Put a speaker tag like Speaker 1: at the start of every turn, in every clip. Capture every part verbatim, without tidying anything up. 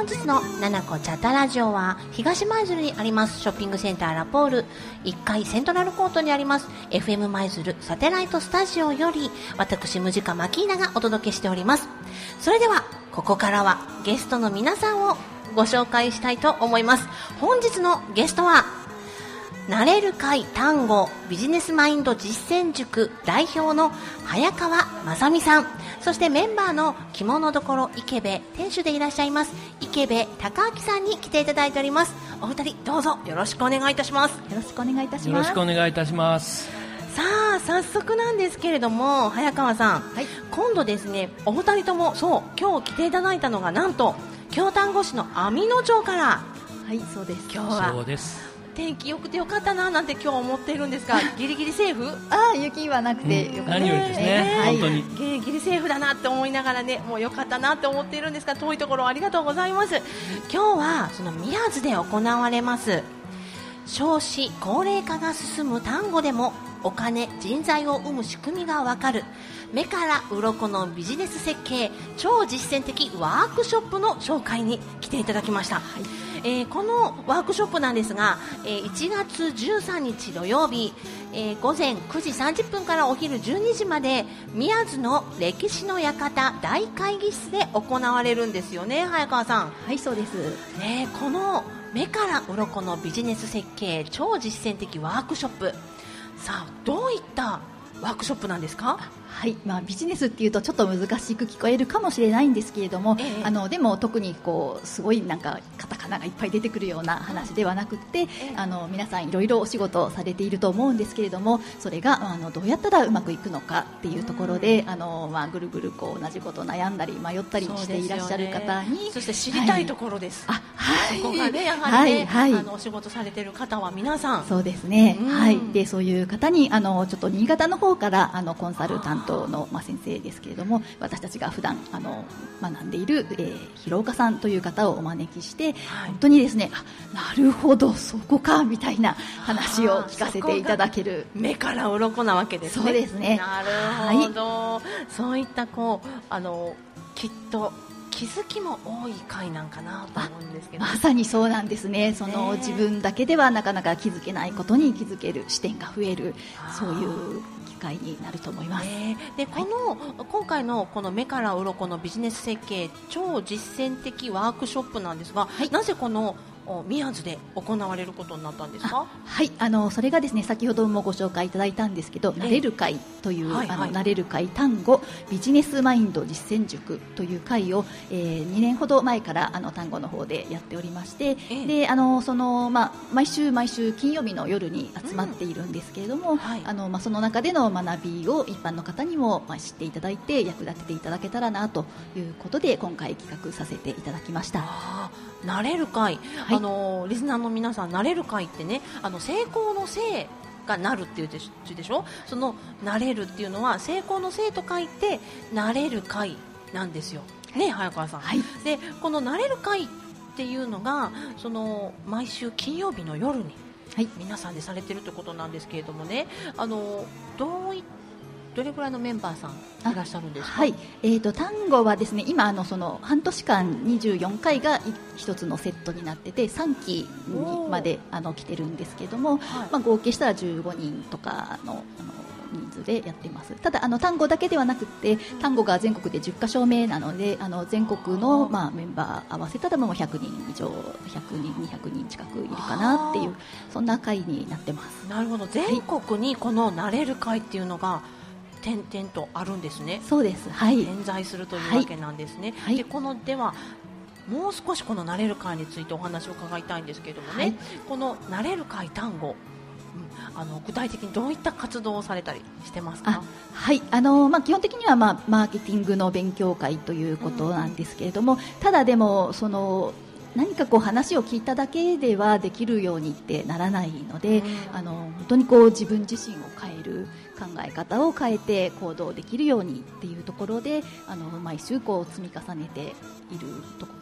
Speaker 1: 本日のななこチャッタラジオは東舞鶴にありますショッピングセンターラポールいっかいセントラルコートにあります エフエム 舞鶴サテライトスタジオより私ムジカマキーナがお届けしております。それではここからはゲストの皆さんをご紹介したいと思います。本日のゲストはなれる会単語ビジネスマインド実践塾代表の早川雅美さん、そしてメンバーの着物どころ池部店主でいらっしゃいます池部隆明さんに来ていただいております。お二人どうぞよろしくお願いいたします。
Speaker 2: よろしくお願いいたします。
Speaker 3: よろしくお願いいたします。
Speaker 1: さあ早速なんですけれども早川さん、はい、今度ですねお二人ともそう今日来ていただいたのがなんと京丹後市の網野町から。は
Speaker 2: いそうです。
Speaker 1: 今日は
Speaker 3: そうです
Speaker 1: 天気良くてよかったななんて今日思っているんですがギリギリセーフ。
Speaker 2: ああ雪はなくてよかった、
Speaker 3: うん、何よりですね、
Speaker 1: はい、
Speaker 3: 本当に
Speaker 1: ギリギリセーフだなって思いながらねもうよかったなって思っているんですが遠いところありがとうございます。今日はその宮津で行われます少子高齢化が進む丹後でもお金人材を生む仕組みがわかる目から鱗のビジネス設計超実践的ワークショップの紹介に来ていただきました。はいえー、このワークショップなんですが、えー、いちがつじゅうさんにち土曜日、えー、午前くじさんじゅっぷんからお昼じゅうにじまで宮津の歴史の館大会議室で行われるんですよね早川さん。
Speaker 2: はいそうです、
Speaker 1: ね、この目から鱗のビジネス設計超実践的ワークショップさあどういったワークショップなんですか。
Speaker 2: はいまあ、ビジネスっていうとちょっと難しく聞こえるかもしれないんですけれども、ええ、あのでも特にこうすごいなんかカタカナがいっぱい出てくるような話ではなくて、ええ、あの皆さんいろいろお仕事をされていると思うんですけれどもそれがあのどうやったらうまくいくのかっていうところで、あの、まあ、ぐるぐるこう同じこと悩んだり迷ったりしていらっしゃる方に
Speaker 1: そ,、ね、そして知りたいところです、はい、あはい、そこがねやはりね、はいはい、あのお仕事されている方は皆さん
Speaker 2: そうですね、はい、でそういう方にあのちょっと新潟の方からあのコンサル担当の、まあ、先生ですけれども私たちが普段あの学んでいる、えー、広岡さんという方をお招きして、はい、本当にですねあなるほどそこかみたいな話を聞かせていただける
Speaker 1: 目から鱗なわけですね。
Speaker 2: そうですね。
Speaker 1: なるほど、はい、そういったこうあのきっと気づきも多い回なんかなと思うんですけど、
Speaker 2: まさにそうなんですね。その自分だけではなかなか気づけないことに気づける視点が増えるそういう機会になると思います。
Speaker 1: でこの、はい、今回のこの目から鱗のビジネス設計超実践的ワークショップなんですが、はい、なぜこの宮津で行われることになったんですか。
Speaker 2: はいあのそれがですね先ほどもご紹介いただいたんですけどなれる会という、はいはい、あのなれる会単語ビジネスマインド実践塾という会を、えー、にねんほど前からあの単語の方でやっておりまして、えであのその、まあ、毎週毎週金曜日の夜に集まっているんですけれども、うんはいあのまあ、その中での学びを一般の方にも、まあ、知っていただいて役立てていただけたらなということで今回企画させていただきました。
Speaker 1: あなれる会、はい、あのリスナーの皆さんなれる会ってねあの成功の成がなるっていう字でしょ。そのなれるっていうのは成功の成と書いてなれる会なんですよね早川さん、はい、でこのなれる会っていうのがその毎週金曜日の夜に、はい、皆さんでされてるということなんですけれどもねあのどういったどれくらいのメンバーさんいらっしゃるんですか。
Speaker 2: はい、えーと、単語はですね今あのその半年間にじゅうよんかいが一つのセットになっててさんきにまであの来てるんですけども、はいまあ、合計したらじゅうごにんとかのあの人数でやっています。ただあの単語だけではなくて単語が全国でじゅっかしょ目なのであの全国の、まあ、メンバー合わせたらもうひゃくにん以上ひゃくにんにひゃくにん近くいるかなっていうそんな会になってます。
Speaker 1: なるほど全国にこのなれる会っていうのが、はい点々とあるんですね。
Speaker 2: そうです、はい、
Speaker 1: 点在するというわけなんですね、はい、でこのではもう少しこのなれる会についてお話を伺いたいんですけれどもね、はい、このなれる会単語、うん、あの具体的にどういった活動をされたりしてますか。
Speaker 2: あはいあのまあ、基本的には、まあ、マーケティングの勉強会ということなんですけれども、うん、ただでもその何かこう話を聞いただけではできるようにってならないので、うん、あの本当にこう自分自身を変える考え方を変えて行動できるようにっていうところであの毎週こう積み重ねているとこ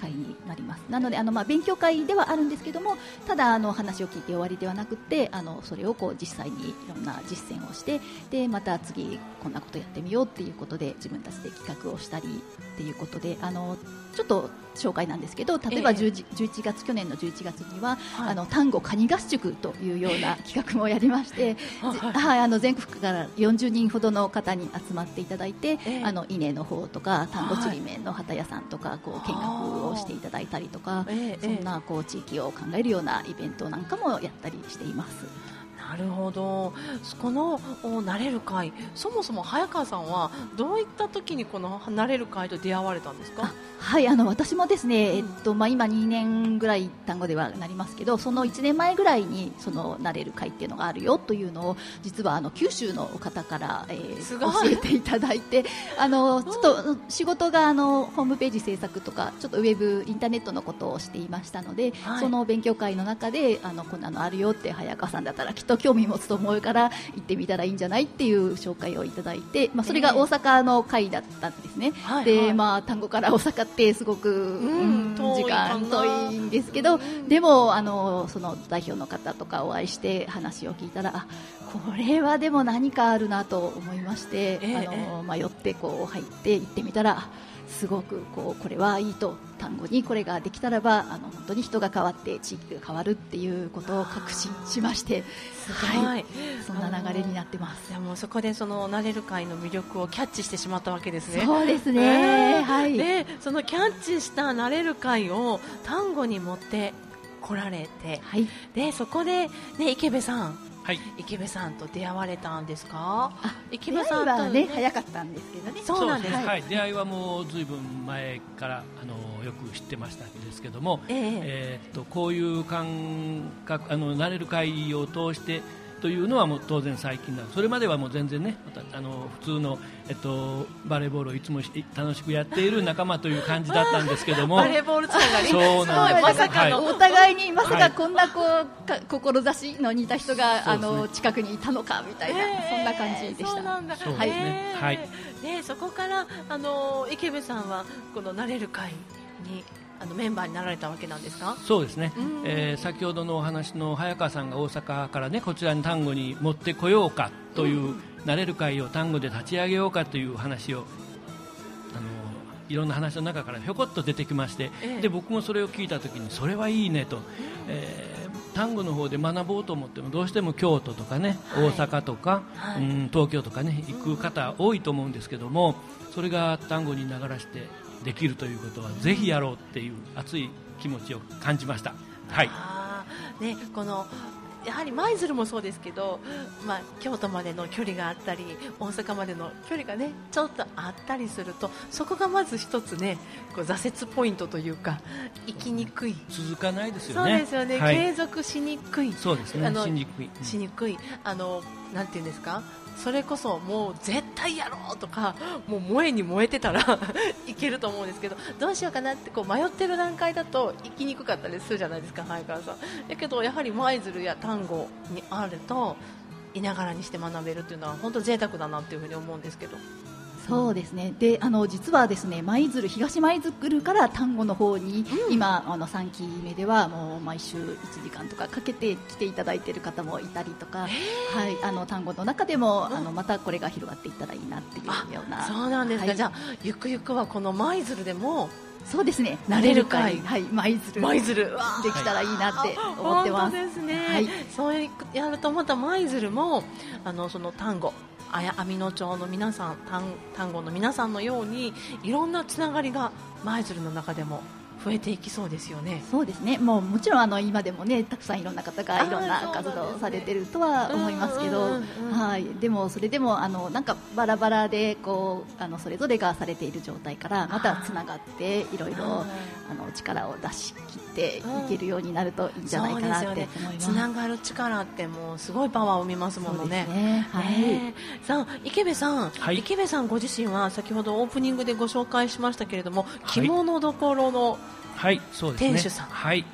Speaker 2: 会になります。なのであの、まあ、勉強会ではあるんですけども、ただあの話を聞いて終わりではなくて、あのそれをこう実際にいろんな実践をして、でまた次こんなことやってみようっていうことで自分たちで企画をしたりっていうことで、あのちょっと紹介なんですけど、例えばじゅういちがつ、去年のじゅういちがつには、はい、あの単語カニ合宿というような企画もやりまして、はい、あの全国からよんじゅうにんほどの方に集まっていただいて、えー、あの稲の方とか単語ちりめんの旗屋さんとかこう見学をしていただいたりとか、えー、そんなこう地域を考えるようなイベントなんかもやったりしています。
Speaker 1: なるほど。このなれる会、そもそも早川さんはどういった時にこのなれる会と出会われたんですか？
Speaker 2: はい、あの私もですね、えっとまあ、今にねんぐらい単語ではなりますけど、そのいちねんまえぐらいにそのなれる会っていうのがあるよというのを実はあの九州の方から、えー、教えていただいて、あのちょっと仕事があのホームページ制作とかちょっとウェブインターネットのことをしていましたので、はい、その勉強会の中であのこんなのあるよって、早川さんだったらきっと興味持つと思うから行ってみたらいいんじゃないっていう紹介をいただいて、まあ、それが大阪の会だったんですね、えー、で、はいはい、まあ、単語から大阪ってすごく、うん、時間遠いんですけど、うん、でもあのその代表の方とかお会いして話を聞いたら、あ、これはでも何かあるなと思いまして、えー、あの迷ってこう入って行ってみたら、すごくこうこれはいいと、単語にこれができたらばあの本当に人が変わって地域が変わるっていうことを確信しまして、はい、そんな流れになってます。
Speaker 1: でもそこでそのなれる会の魅力をキャッチしてしまったわけですね。
Speaker 2: そうですね、
Speaker 1: えー
Speaker 2: はい、
Speaker 1: でそのキャッチしたなれる会を単語に持って来られて、はい、でそこで、ね、池部さん、はい、池部さんと出会われたんですか？
Speaker 2: あ、池部さんと、ね、早かったんですけどね。
Speaker 1: そうなんです、
Speaker 3: はいはい、出会いはもうずいぶん前からあのよく知ってましたんですけども、えーえー、っとこういう感覚、あのなれる会を通してというのはもう当然最近だ。それまではもう全然ね、またあの普通の、えっと、バレーボールをいつも楽しくやっている仲間という感じだったんですけども
Speaker 1: バレーボールつながり、
Speaker 3: そうなんです、
Speaker 2: まさかの、はい、お互いにまさかこんなこうか志の似た人が、はい、あの近くにいたのかみたいな、えー、そんな感じでした。
Speaker 1: そうなんだ。
Speaker 3: そうですね、はい、
Speaker 1: でそこからあの池部さんはこのなれる会にあのメンバーになられたわけなんですか？
Speaker 3: そうですね、えー、先ほどのお話の早川さんが大阪からね、こちらに単語に持ってこようかという、うん、なれる会を単語で立ち上げようかという話を、あのいろんな話の中からひょこっと出てきまして、ええ、で僕もそれを聞いたときにそれはいいねと、えー、単語の方で学ぼうと思ってもどうしても京都とかね、はい、大阪とか、はい、うん、東京とかね行く方多いと思うんですけども、それが単語に流らしてできるということはぜひやろうっていう熱い気持ちを感じました。はい、
Speaker 1: あ、ね、このやはり舞鶴もそうですけど、まあ、京都までの距離があったり大阪までの距離がねちょっとあったりすると、そこがまず一つね、こう挫折ポイントというか、行きにくい、
Speaker 3: 続かないですよね。
Speaker 1: そうですよね、はい、継続しにくい、
Speaker 3: そうですね、あのしにくい、
Speaker 1: うん、しにくい、あのなんていうんですか、それこそもう絶対やろうとか、もう燃えに燃えてたらいけると思うんですけど、どうしようかなってこう迷ってる段階だと行きにくかったりするじゃないですか、早川さん。だけどやはり舞鶴や単語にあるといながらにして学べるっていうのは本当贅沢だなっていうふうに思うんですけど。
Speaker 2: そうですね、であの実はですね、舞鶴、東舞鶴から丹後の方に、うん、今あのさんきめではもう毎週いちじかんとかかけて来ていただいている方もいたりとか、はい、あの丹後の中でも、うん、あのまたこれが広がっていったらいいなっていうような。
Speaker 1: そうなんですか、
Speaker 2: はい、
Speaker 1: じゃあゆくゆくはこの舞鶴でも
Speaker 2: そうですね、なれる会、はい、舞鶴
Speaker 1: 舞鶴
Speaker 2: できたらいいなって思ってます。
Speaker 1: 本当ですね、
Speaker 2: はい、
Speaker 1: そうやるとまた舞鶴もあのその丹後網野町の皆さん、丹後の皆さんのようにいろんなつながりが舞鶴の中でも増えていきそうですよね。
Speaker 2: そうですね、もうもちろんあの今でもねたくさんいろんな方がいろんな活動をされてるとは思いますけど、はい、でもそれでもあのなんかバラバラでこうあのそれぞれがされている状態からまたつながっていろいろあの力を出し切っていけるようになるといいんじゃないかなって思います。
Speaker 1: つながる力ってもうすごいパワーを生みますものね。
Speaker 2: そうですね、はい、
Speaker 1: えー、さあ池部さん、
Speaker 3: はい、
Speaker 1: 池部さんご自身は先ほどオープニングでご紹介しましたけれども、着物どころの
Speaker 3: はい、そうですね、
Speaker 1: 店主さん、
Speaker 3: はい、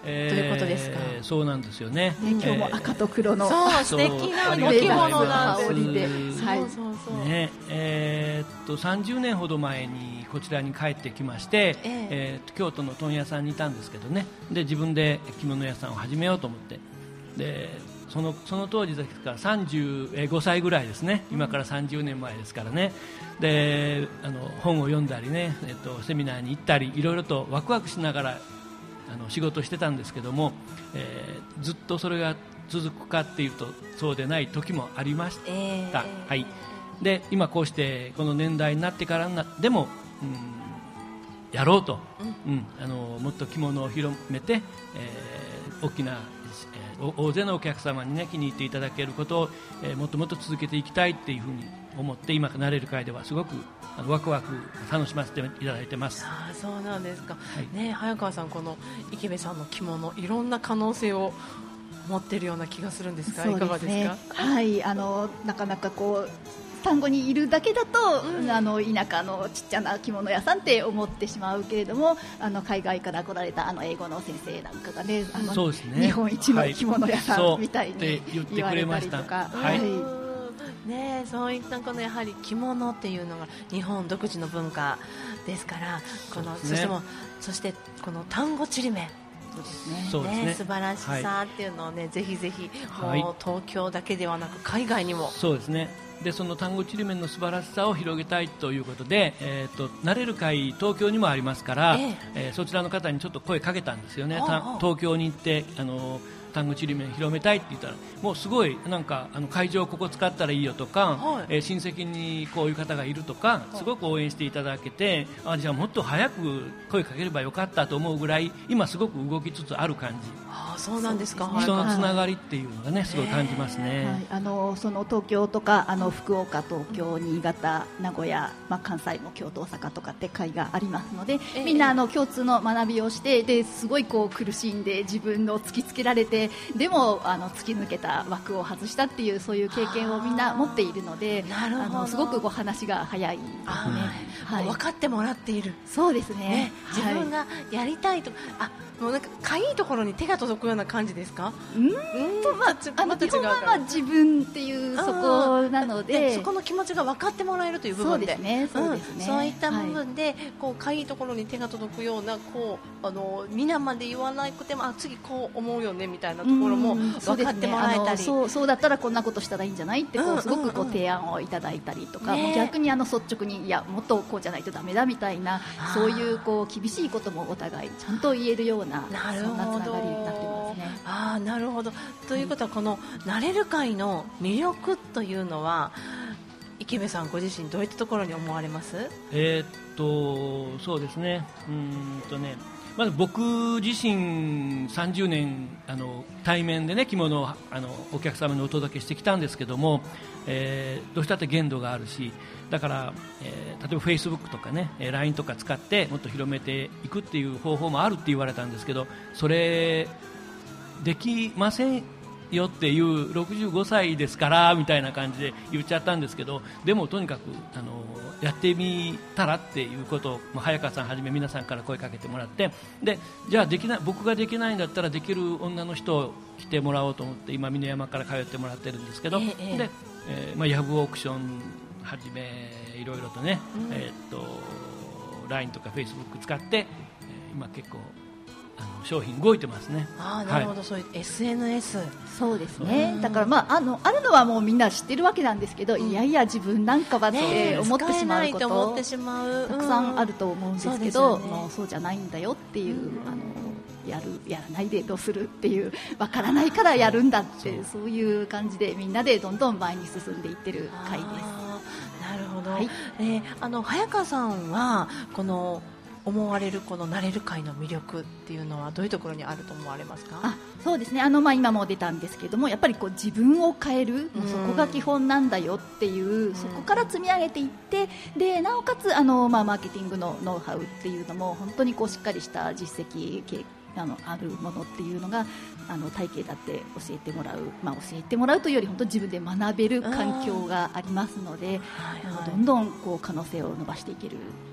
Speaker 1: えー、ということですか。
Speaker 3: そうなんですよね。
Speaker 2: ね、今日も赤と黒の、
Speaker 1: そう素敵なお着物なんです。
Speaker 2: はい、
Speaker 1: そうそうそう。
Speaker 3: ね、えー、っとさんじゅうねんほど前にこちらに帰ってきまして、えーえー、京都の問屋さんにいたんですけどね。で自分で着物屋さんを始めようと思って、でそのその当時ですからさんじゅうごさいぐらいですね。今からさんじゅうねんまえですからね。であの本を読んだりね、えー、っとセミナーに行ったりいろいろとワクワクしながらあの仕事してたんですけども、えー、ずっとそれが続くかっていうとそうでない時もありました、えーはい、で今こうしてこの年代になってからなでも、うん、やろうと、うんうん、あのもっと着物を広めて、えー、大きな、えー、大勢のお客様に、ね、気に入っていただけることを、えー、もっともっと続けていきたいっていうふうに思って今なれる会ではすごくあのワクワク楽しませていただいてます。
Speaker 1: あ、そうなんですか、
Speaker 3: はい
Speaker 1: ね、早川さんこの池部さんの着物いろんな可能性を持っているような気がするんですが、
Speaker 2: そうですね、
Speaker 1: いかがですか。
Speaker 2: はい、あのなかなかこう丹後にいるだけだと、うん、あの田舎のちっちゃな着物屋さんって思ってしまうけれども、あの海外から来られたあの英語の先生なんかがね、あの
Speaker 3: そうですね、
Speaker 2: 日本一の着物屋さん、はい、みたいに言われたりとか、
Speaker 3: はい、
Speaker 1: ね、そういったこのやはり着物っていうのが日本独自の文化ですから、この そ, そしてもそしてこの丹後ちりめん、そうですね、ね、素晴らしさっていうのをね、はい、ぜひぜひもう東京だけではなく海外にも、
Speaker 3: そうですね、でその丹後ちりめんの素晴らしさを広げたいということで、えー、となれる会東京にもありますから、えーえー、そちらの方にちょっと声かけたんですよね。東京に行ってあの丹後ちりめん広めたいって言ったら、もうすごいなんかあの会場ここ使ったらいいよとか、はい、えー、親戚にこういう方がいるとかすごく応援していただけて、あ、じゃあもっと早く声かければよかったと思うぐらい今すごく動きつつある感じ。
Speaker 1: あ、そうなんですか。
Speaker 3: 人のつながりっていうのがね、すごい感じますね。
Speaker 2: はい、あのその東京とかあの福岡、東京、新潟、名古屋、まあ、関西も京都、大阪とかって会がありますので、みんなあの共通の学びをして、ですごいこう苦しんで自分の突きつけられて、でもあの突き抜けた枠を外したっていう、そういう経験をみんな持っているので、あのすごくこう話が早いですね。
Speaker 1: はい、分かってもらっている。
Speaker 2: そうですね、
Speaker 1: ね、自分がやりたいと、あ、もうなんかかいいところに手が届くような感じですか。
Speaker 2: うん、と、まあ、あの基本はまあ自分っていうそこなので、
Speaker 1: そこの気持ちが分かってもらえるという部分で、
Speaker 2: そうですね、そうですね、
Speaker 1: うん、そういった部分で、はい、こうかいいところに手が届くような、こうあの皆まで言わなくても、あ、次こう思うよねみたいなところも分かってもらえたり、
Speaker 2: そう、そうだったらこんなことしたらいいんじゃないってこうすごくこう提案をいただいたりとか、ね、逆にあの率直に、いやもっとこうじゃないとダメだみたいな、そういうこう厳しいこともお互いちゃんと言えるような、
Speaker 1: なるほど、
Speaker 2: そんなつながりになってますね。
Speaker 1: あ、なるほど。ということは、このなれる会の魅力というのは、池部さんご自身どういったところに思われます？
Speaker 3: えー、っとそうですね、うーんとねまず僕自身さんじゅうねんあの対面で、ね、着物をあのお客様にお届けしてきたんですけども、えー、どうしたって限度があるし、だから、えー、例えばフェイスブックとかね ライン とか使ってもっと広めていくっていう方法もあるって言われたんですけど、それできませんよっていう、ろくじゅうごさいですからみたいな感じで言っちゃったんですけど、でもとにかくあのやってみたらっていうことを、まあ、早川さんはじめ皆さんから声かけてもらって、でじゃあできない、僕ができないんだったらできる女の人を来てもらおうと思って今峰山から通ってもらってるんですけど、ええでえーまあ、ヤフオークションはじめいろいろとね、うん、えー、っと ライン とかフェイスブック使って、えー、今結構あの商品動いてますね。
Speaker 1: あ、なるほど、はい、そういう エスエヌエス、
Speaker 2: そうですね、だから、まあ、あのあるのはもうみんな知ってるわけなんですけど、うん、いやいや自分なんかはって思ってしまうこと、
Speaker 1: 思ってしまう、
Speaker 2: たくさんあると思うんですけど、うん、そうですよね、もうそうじゃないんだよっていう、うん、あのやるやらないでどうするっていう、わからないからやるんだって、そういう感じでみんなでどんどん前に進んでいってる会です。
Speaker 1: なるほど、
Speaker 2: はい、
Speaker 1: えー、あの早川さんはこの思われるこのなれる会の魅力っていうのはどういうところにあると思われますか？
Speaker 2: あ、そうですね、あの、まあ、今も出たんですけども、やっぱりこう自分を変える、もうそこが基本なんだよっていう、うん、そこから積み上げていって、でなおかつあの、まあ、マーケティングのノウハウっていうのも本当にこうしっかりした実績経あのあるものっていうのが、あの体系だって教えてもらう、まあ、教えてもらうというより本当に自分で学べる環境がありますので、はいはい、どんどんこう可能性を伸ばしていけるっていうの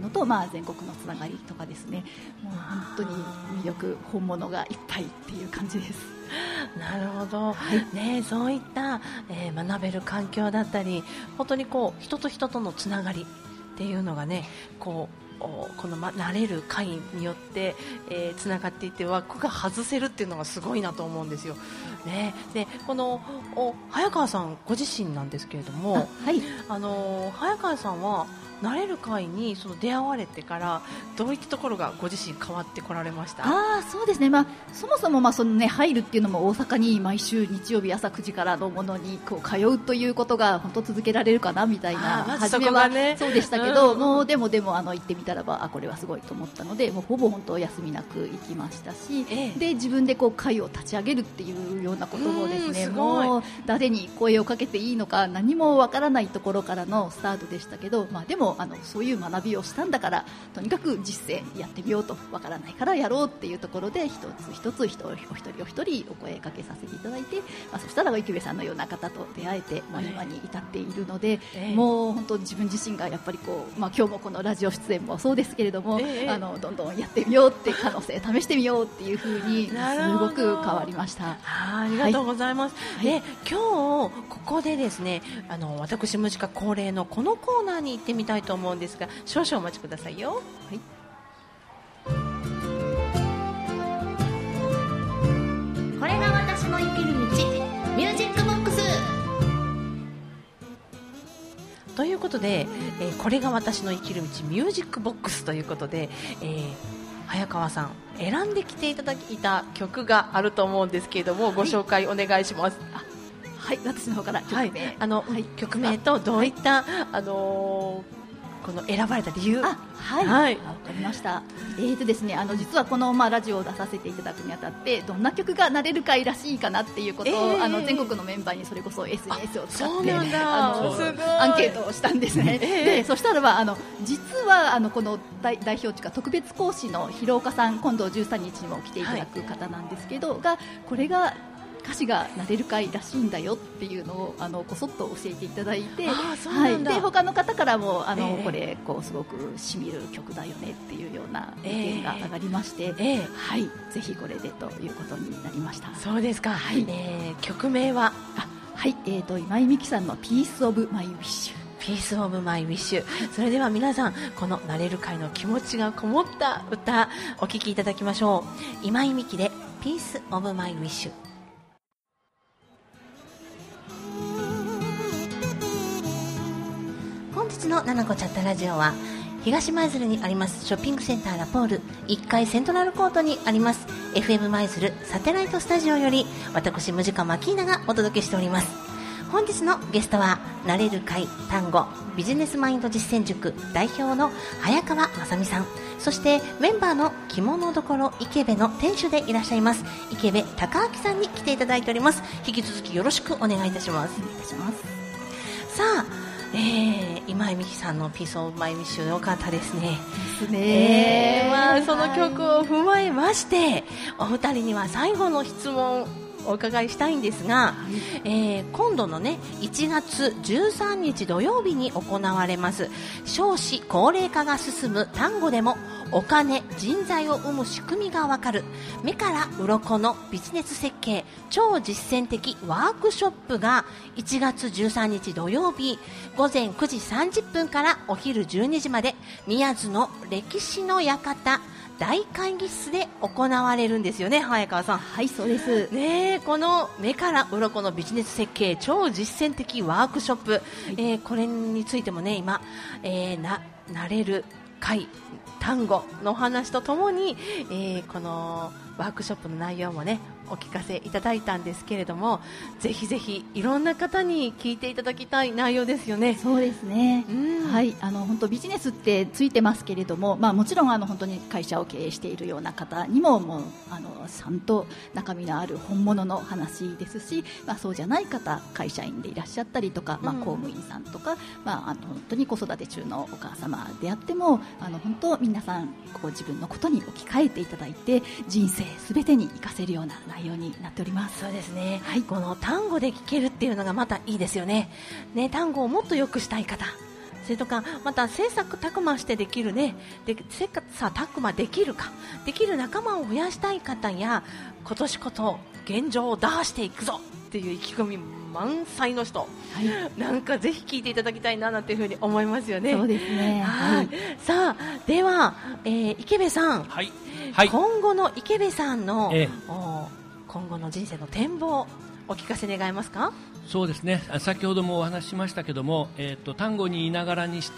Speaker 2: のと、まあ、全国のつながりとかですね、もう本当に魅力本物がいっぱいっていう感じです。
Speaker 1: なるほど、はいね、そういった、えー、学べる環境だったり本当にこう人と人とのつながりっていうのがねこうこの、ま、慣れる会によって、えー、つながっていって枠が外せるっていうのがすごいなと思うんですよ、ね、でこのお早川さんご自身なんですけれども、
Speaker 2: はい、
Speaker 1: あの早川さんは慣れる会にその出会われてからどういったところがご自身変わってこられました？
Speaker 2: あそうですね、まあ、そもそもまあその、ね、入るっていうのも大阪に毎週日曜日朝くじからのものにこう通うということが本当続けられるかなみたいな、
Speaker 1: まず
Speaker 2: 初めは
Speaker 1: ね、
Speaker 2: そうでしたけど、
Speaker 1: うん、
Speaker 2: もうでもでもあの行ってみたらばあこれはすごいと思ったのでもうほぼ本当休みなく行きましたし、ええ、で自分でこう会を立ち上げるっていうようなこともですね、もう誰に声をかけていいのか何もわからないところからのスタートでしたけど、まあ、でもあのそういう学びをしたんだからとにかく実践やってみようと、わからないからやろうっていうところで一つ一つ人お一人お一人お声かけさせていただいて、まあ、そしたら池部さんのような方と出会えて、まあ、今に至っているので、えー、もう本当自分自身がやっぱりこう、まあ、今日もこのラジオ出演もそうですけれども、えー、あのどんどんやってみようって可能性試してみようっていう風にすごく変わりました。
Speaker 1: あ, ありがとうございます、はい、で今日ここでですねあの私ムジカ恒例のこのコーナーに行ってみたいと思うんですが少々お待ちくださいよ。はい、
Speaker 4: これが私の生きる道ミュージックボックス
Speaker 1: ということで、えー、これが私の生きる道ミュージックボックスということで、えー、早川さん選んできていただいた曲があると思うんですけれども、はい、ご紹介お願いします。
Speaker 2: あはい、私の方から曲名、はい、
Speaker 1: あのはい、曲名とどういった、はい、あのーこの選ばれた理由。
Speaker 2: あはい、はい、わかりました。えーとですね、あの実はこの、まあ、ラジオを出させていただくにあたってどんな曲がなれる会らしいかなっていうことを、えー、あの全国のメンバーにそれこそ エスエヌエス を使ってあのアンケートをしたんですね、えー、でそしたらばあの実はあのこの 代, 代表というか特別講師の広岡さん今度じゅうさんにちにも来ていただく方なんですけど、はい、がこれが歌詞がなれる会らしいんだよっていうのをあのこそっと教えていただいて、はい、で他の方からもあの、えー、これこうすごくしみる曲だよねっていうような意見が上がりまして、えーえーはい、ぜひこれでということになりました。
Speaker 1: そうですか、はい、えー、曲名は
Speaker 2: あ、はいえー、と今井美樹さんのピースオブマイウィッシュ
Speaker 1: ピースオブマイウィッシュ、それでは皆さんこのなれる会の気持ちがこもった歌お聴きいただきましょう。今井美樹でピースオブマイウィッシュ。本日のななこチャットラジオは東舞鶴にありますショッピングセンターラポールいっかいセントラルコートにあります エフエム 舞鶴サテライトスタジオより私ムジカマキーナがお届けしております。本日のゲストはなれる会単語ビジネスマインド実践塾代表の早川雅美さん、そしてメンバーの着物どころ池部の店主でいらっしゃいます池部隆明さんに来ていただいております。引き続きよろしくお願いいたします。
Speaker 2: お願いいたします。
Speaker 1: さあえー、今井美樹さんのピースオブマイウィッシュ良かったですね。
Speaker 2: ですね、
Speaker 1: えーまあ、その曲を踏まえまして、はい、お二人には最後の質問お伺いしたいんですが、はいえー、今度のねいちがつじゅうさんにち土曜日に行われます少子高齢化が進む丹後でもお金人材を生む仕組みがわかる目から鱗のビジネス設計超実践的ワークショップがいちがつじゅうさんにち土曜日ごぜんくじさんじゅっぷんからお昼じゅうにじまで宮津の歴史の館大会議室で行われるんですよね、早川さん。
Speaker 2: はい、そうです、
Speaker 1: ね、この目から鱗のビジネス設計超実践的ワークショップ、はいえー、これについてもね今、えー、な, なれる会単語の話とともに、えー、このワークショップの内容もねお聞かせいただいたんですけれども、ぜひぜひいろんな方に聞いていただきたい内容ですよね。
Speaker 2: そうですね、
Speaker 1: うん、
Speaker 2: はいあの本当ビジネスってついてますけれども、まあ、もちろんあの本当に会社を経営しているような方にももうあのちゃんと中身のある本物の話ですし、まあ、そうじゃない方会社員でいらっしゃったりとか、まあ、公務員さんとか、うんまあ、あの本当に子育て中のお母様であってもあの本当皆さんこう自分のことに置き換えていただいて人生すべてに活かせるような内容になっております。
Speaker 1: そうですね、はい、この単語で聞けるっていうのがまたいいですよね。ね単語をもっと良くしたい方それとかまた切磋琢磨してできるね、で切磋琢磨できるかできる仲間を増やしたい方や、今年こそ現状を打破していくぞっていう意気込み満載の人、はい、なんかぜひ聞いていただきたいななんていうふうに思いますよね。
Speaker 2: そうですね。
Speaker 1: はい、さあでは、えー、池部さん、
Speaker 3: はいはい、
Speaker 1: 今後の池部さんの、
Speaker 3: ええ、
Speaker 1: 今後の人生の展望お聞かせ願えますか？
Speaker 3: そうですね、先ほどもお話ししましたけども、えー、と単語にいながらにして、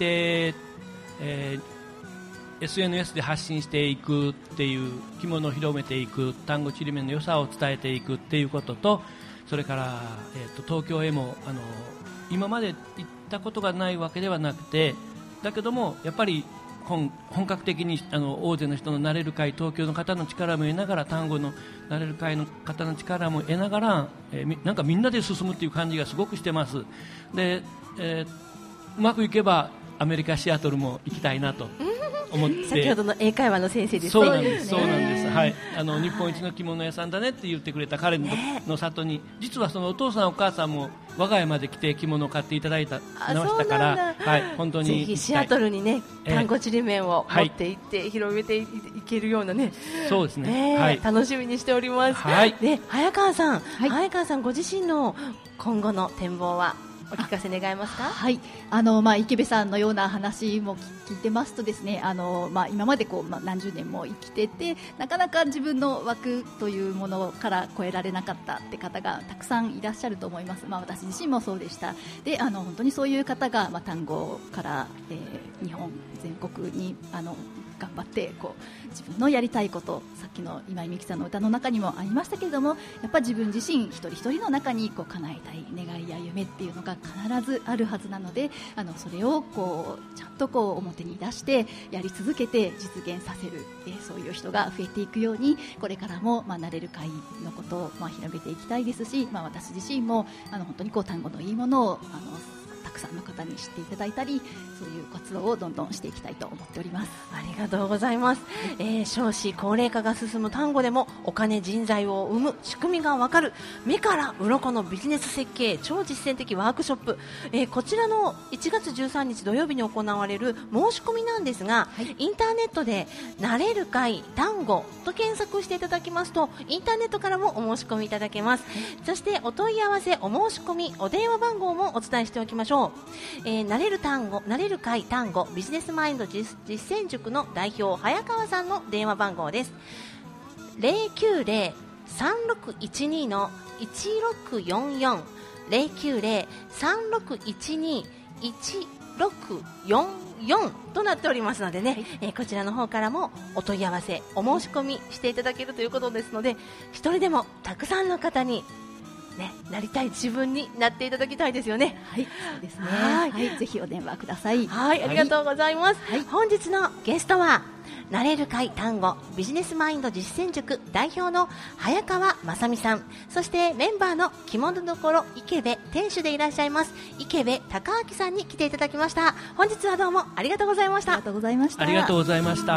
Speaker 3: えー、エスエヌエス で発信していくっていう、着物を広めていく、単語ちりめんの良さを伝えていくっていうことと、それから、えー、と東京へもあの今まで行ったことがないわけではなくて、だけどもやっぱり 本, 本格的にあの大勢の人のなれる会、東京の方の力も得ながら、単語のなれる会の方の力も得ながら、えー、なんかみんなで進むっていう感じがすごくしてます。で、えー、うまくいけばアメリカシアトルも行きたいなと思って
Speaker 1: 先ほどの英会話の先生です。
Speaker 3: そうなんです、そうなんです、はい、あの日本一の着物屋さんだねって言ってくれた彼の、ね、の里に、実はそのお父さんお母さんも我が家まで来て着物を買っていただいたましたから、はい、本当に
Speaker 1: ぜひシアトルにね、単語ちりめんを持って行って、はい、広めていけるようなね、
Speaker 3: そうですね、えーはい、
Speaker 1: 楽しみにしております。
Speaker 3: はい、
Speaker 1: で早川さん、
Speaker 2: はい、
Speaker 1: 早川さんご自身の今後の展望はお聞かせ願えますか？
Speaker 2: はい、あのまあ、池部さんのような話も聞いてますとですね、あの、まあ、今までこう、まあ、何十年も生きてて、なかなか自分の枠というものから超えられなかったって方がたくさんいらっしゃると思います。まあ、私自身もそうでした。で、あの本当にそういう方が、まあ、単語から、えー、日本全国にあの頑張ってこう自分のやりたいこと、さっきの今井美樹さんの歌の中にもありましたけれども、やっぱり自分自身一人一人の中にこう叶えたい願いや夢っていうのが必ずあるはずなので、あのそれをこうちゃんとこう表に出してやり続けて実現させる、えー、そういう人が増えていくように、これからも、まあ、なれる会のことを、まあ、広げていきたいですし、まあ、私自身もあの本当にこう単語のいいものをあのたくさんの方に知っていただいたり、そういう活動をどんどんしていきたいと思っております。
Speaker 1: ありがとうございます。えー、少子高齢化が進む単語でもお金人材を生む仕組みがわかる目から鱗のビジネス設計超実践的ワークショップ、えー、こちらのいちがつじゅうさんにち土曜日に行われる申し込みなんですが、はい、インターネットでなれる会単語と検索していただきますと、インターネットからもお申し込みいただけます。はい、そしてお問い合わせ、お申し込み、お電話番号もお伝えしておきましょう。えー、なれる単語、なれる会単語ビジネスマインド実践塾の代表早川さんの電話番号です。 ゼロきゅうゼロ さんろくいちに のいちろくよんよん ゼロきゅうゼロ さんろくいちに いちろくよんよんとなっておりますのでね、はい、えー、こちらの方からもお問い合わせ、お申し込みしていただけるということですので、一人でもたくさんの方にね、なりたい自分になっていただきたいですよね。
Speaker 2: はい、そうですね。はい、はい、ぜひお電話ください。
Speaker 1: はい、ありがとうございます。はい、本日のゲストはなれる会単語ビジネスマインド実践塾代表の早川雅美さん、そしてメンバーの着物どころ池部店主でいらっしゃいます池部孝明さんに来ていただきました。本日はどうもありがとうございました。
Speaker 2: ありがとうございました。
Speaker 3: ありがとうございました。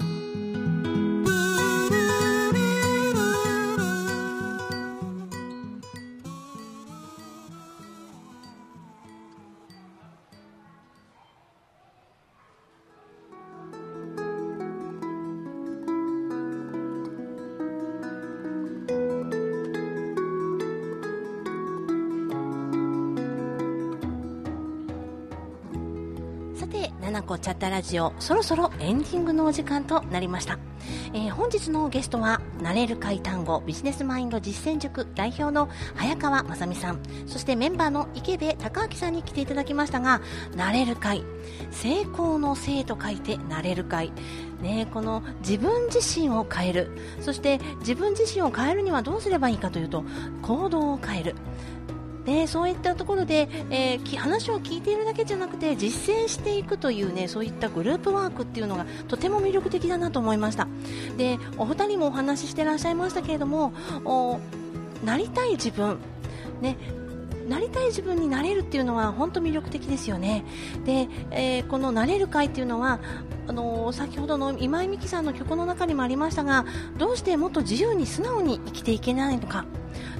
Speaker 1: ななこチャッタラジオ、そろそろエンディングのお時間となりました。えー、本日のゲストはなれる会単語ビジネスマインド実践塾代表の早川雅美さん、そしてメンバーの池部孝明さんに来ていただきましたが、なれる会、成功の成と書いてなれる会、ね、この自分自身を変える、そして自分自身を変えるにはどうすればいいかというと、行動を変える。でそういったところで、えー、話を聞いているだけじゃなくて実践していくというね、そういったグループワークっていうのがとても魅力的だなと思いました。でお二人もお話ししてらっしゃいましたけれども、おなりたい自分、ね、なりたい自分になれるっていうのは本当魅力的ですよね。で、えー、このなれる会っていうのはあのー、先ほどの今井美樹さんの曲の中にもありましたが、どうしてもっと自由に素直に生きていけないのか、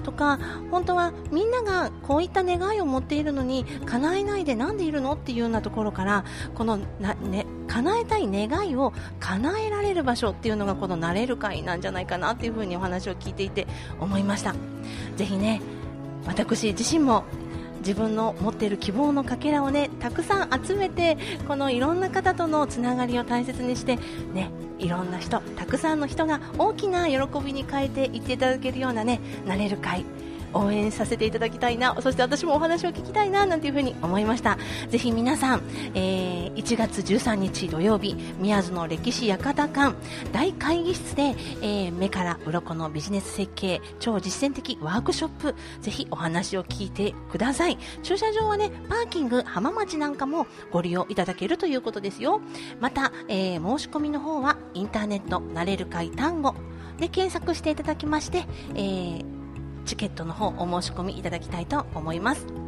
Speaker 1: とか、本当はみんながこういった願いを持っているのに叶えないでなんでいるのっていうようなところから、このな、ね、叶えたい願いを叶えられる場所っていうのがこのなれる会なんじゃないかなっていうふうにお話を聞いていて思いました。ぜひね、私自身も自分の持っている希望のかけらをね、たくさん集めて、このいろんな方とのつながりを大切にしてね、いろんな人、たくさんの人が大きな喜びに変えていっていただけるようなね、なれる会、応援させていただきたいな、そして私もお話を聞きたいななんていうふうに思いました。ぜひ皆さん、えー、いちがつじゅうさんにち土曜日、宮津の歴史館館大会議室で、えー、目から鱗のビジネス設計超実践的ワークショップ、ぜひお話を聞いてください。駐車場はね、パーキング浜町なんかもご利用いただけるということですよ。また、えー、申し込みの方はインターネットなれる会単語で検索していただきまして、えーチケットの方お申し込みいただきたいと思います。